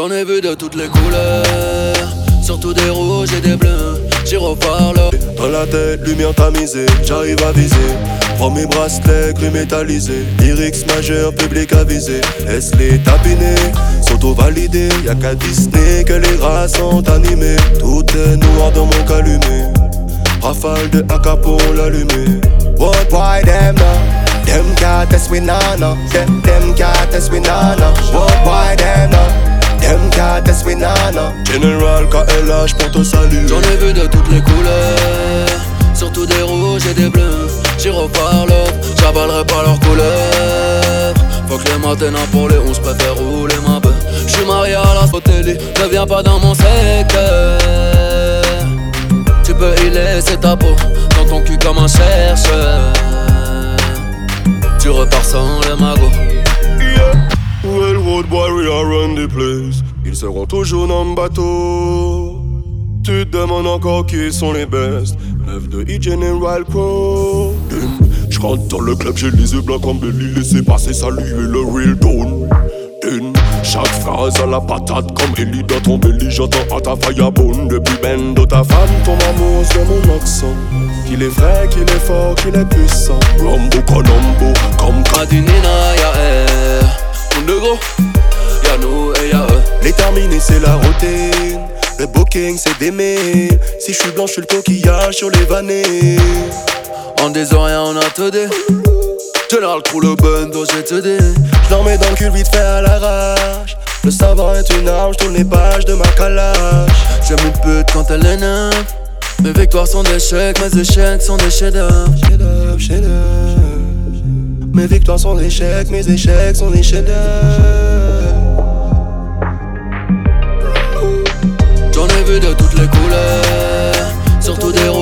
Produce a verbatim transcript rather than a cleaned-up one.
J'en ai vu de toutes les couleurs, surtout des rouges et des bleus. Gyrophare dans la tête, lumière tamisée, j'arrive à viser. Premier bracelet, gris métallisé. Lyrics majeur, public avisé. Laisse-les tapiner, s'auto-valider. Y'a qu'à Disney que les rats sont animés. Tout est noir dans mon calumet. Rafale de A K pour l'allumer. What boy them now? Them can't test we nana. Them, them can't test we nana. What boy them now? Them can't test we nana. General K L H pour te saluer. J'en ai vu de toutes les couleurs, surtout des rouges et des bleus. Gyrophare love, j'avalerai pas leurs couleurs. Faut que les matins pour les onze préfère rouler ma bœuf. J'suis marié à la Sotelli, ne viens pas dans mon secteur. Tu peux y laisser ta peau dans ton cul comme un chercheur. Tu repars sans les magots. Yeah. Well, road boy, we are run the place. Ils seront toujours dans le bateau. Tu te demandes encore qui sont les best. Meuf de E-General Crow. J'rentre dans le club, j'ai les yeux blancs comme Belly. Laissez passer, saluer le real tone. Chaque phrase à la patate comme Ellie dans ton belly. J'entends à ta firebone depuis ben de ta femme. Ton amour c'est mon accent. Qu'il est vrai, qu'il est fort, qu'il est puissant. Rambo Colombo comme Madinina y'a elle. On de gros, y'a nous et y'a eux. Les terminés c'est la routine. Le booking c'est d'aimer. Si je suis blanc je suis le coquillage sur les vannées. En disant rien on a tout dit. Général Crew le bando j'ai tout dit. J'l'en mets dans le cul vite fait à l'arrache. Le savant est une arme, j'tourne les pages de ma calage. J'aime une pute quand elle est neuve. Mes victoires sont des chèques, mes échecs sont des chefs-d'œuvre. Chef-d'œuvre, chef-d'œuvre. Mes victoires sont des chèques, mes échecs sont des chefs-d'œuvre. J'en ai vu de toutes les couleurs, surtout des rouges